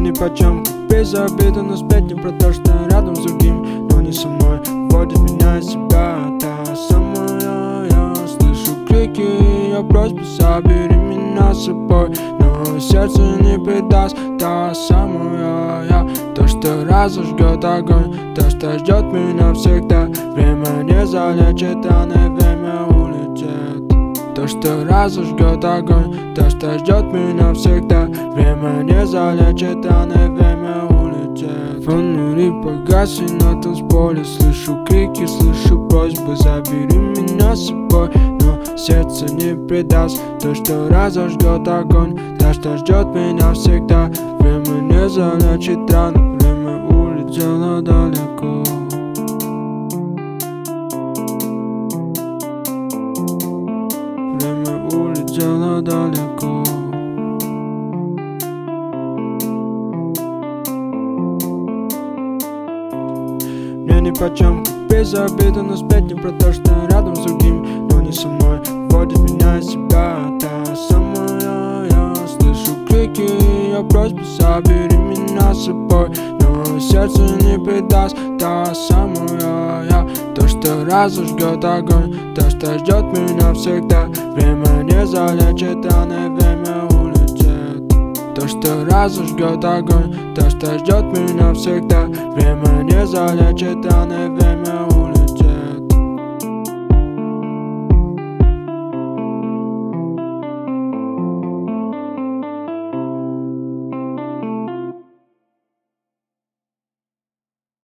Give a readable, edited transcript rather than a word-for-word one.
нипочем, как без обиды, но сплетни про то, что рядом с другим, но не со мной. Вводит меня из себя та самая я. Слышу крики ее просьбы, забери меня с собой, но сердце не предаст та самая я. То, что разожгет огонь, то, что ждет меня всегда. Время не залечит раны, время улетит. То, что разожгет огонь, то, что ждет меня всегда. Время не залечит раны, время улетит. Фонари погасли на танцполе, слышу крики, слышу просьбы, забери меня с собой, но сердце не предаст. То, что разожгет огонь, то, что ждет меня всегда. Время не залечит раны, время улетело далеко. Время улетело далеко. Мне нипочем, как без обиды, но сплетни про то, что рядом с другим, но не со мной. Вводит меня из себя та самая я. Слышу крики ее просьбы, забери меня с собой, но сердце не предаст та самая я. То, что разожгет огонь, то, что ждет меня всегда. Время не залечит раны, время улетит. То, что разожгет огонь, то, что ждет меня всегда. Время не залечит раны,